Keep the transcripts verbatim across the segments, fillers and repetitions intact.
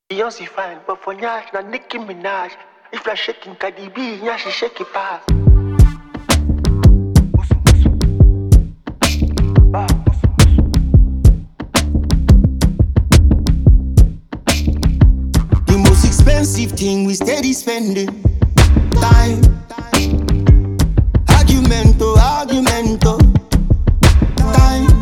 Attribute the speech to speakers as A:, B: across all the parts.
A: Beyonce fine, but for Nyash, na Nicki Minaj. If you're shaking Cardi B, Nyash shake it fast.
B: The most expensive thing we steady spending time. Argumento, argumento, time.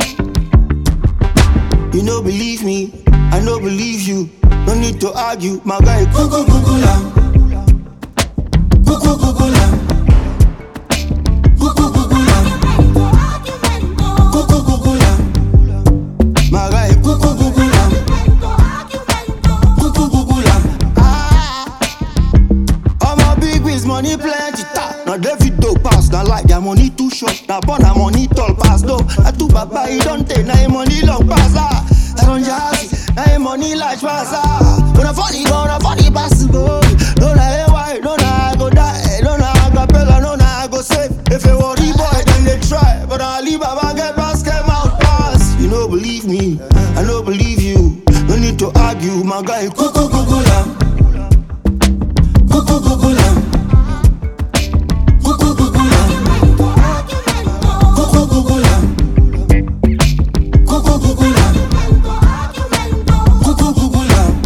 B: You no believe me, I no believe you. No need to argue, my guy. Cuckoo, cuckoo, lamb. Cuckoo, cuckoo, lamb. Cuckoo, cuckoo, lamb. Cuckoo, cuckoo, lamb. My guy. Cuckoo, cuckoo, lamb. Cuckoo, cuckoo, lamb. Ah, all my big biz money plenty. Ta. Now David do pass, now like their money too short. Now born a money tall pass though. I too baba, he don't take now money long pass. Ah, I don't jazz. Now money large pass. Ah, don't funny, don't funny possible. Don't know why, don't know I go die, don't know I go pay, don't know I go save. If you worry boy, then they try. But I leave Baba get pass, came out pass. You don't believe me, I don't believe you. No need to argue, my guy. Cuckoo, cuckoo, lamb. Cuckoo, cuckoo, lamb. Cuckoo, cuckoo, lamb. Cuckoo, cuckoo, lamb. Cuckoo, cuckoo, lamb. Cuckoo, cuckoo, lamb.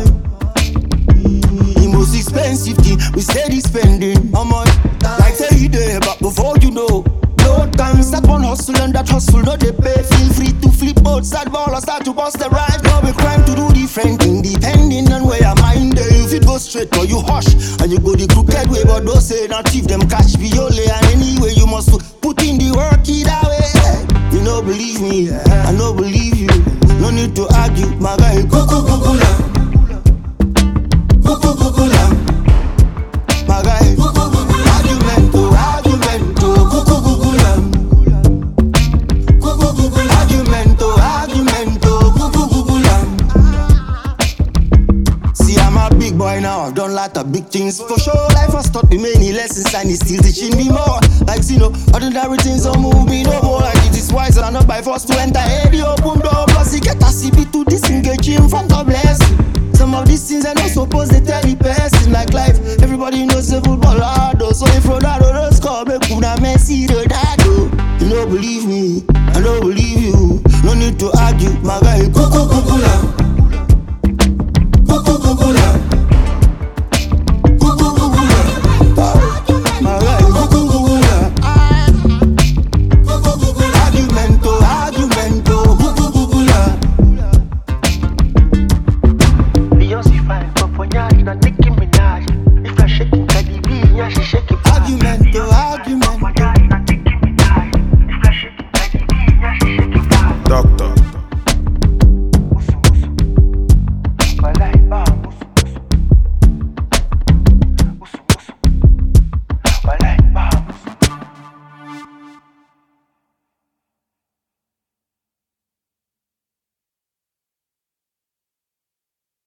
B: The most expensive thing we steady spending. How much? Like say you there, but before you know, no time start one hustle and that hustle no they pay. Feel free to flip boats, that ball or start to bust the ride. No be crime to do different thing, depending on where your mind is. If it goes straight or you hush, and you go the crooked way, but don't say not thief them catch Biole. And anyway you must put in the work either way. You no believe me, I no believe you. No need to argue, my guy. Cuckoo, cuckoo, lamb. Cuckoo, cuckoo, lamb. My guy. Argumento, argumento. Cuckoo, cuckoo, lamb. Cuckoo, cuckoo, argumento, argumento. Cuckoo, cuckoo, lamb. See, I'm a big boy now. I've done lot of big things for sure. Life has taught me many lessons and it's still teaching me more. Like, you know, ordinary things don't move me no more. Like it is wise and not by force to enter any open door. Plus, you get a C B to disengage in front of blessing. Some of these things are not supposed to tell the person. Like life, everybody knows the football hard. So if Ronaldo does score, make una Messi Ronaldo. You don't believe me, I don't believe you. No need to argue, my guy. Cuckoo, cuckoo, lamb.